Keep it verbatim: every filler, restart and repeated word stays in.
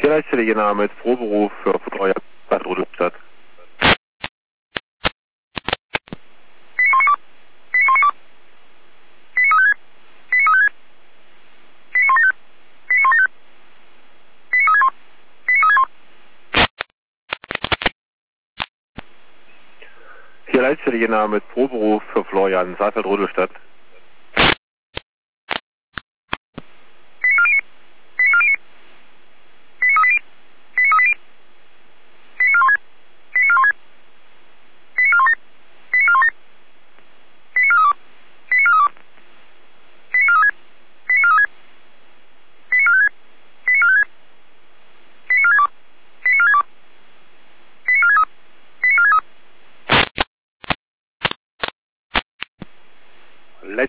Hier Leitstelle Jena mit Proberuf für Florian Bad Rudolstadt. Hier Leitstelle Jena mit Proberuf für Florian Saalfeld Rudolstadt.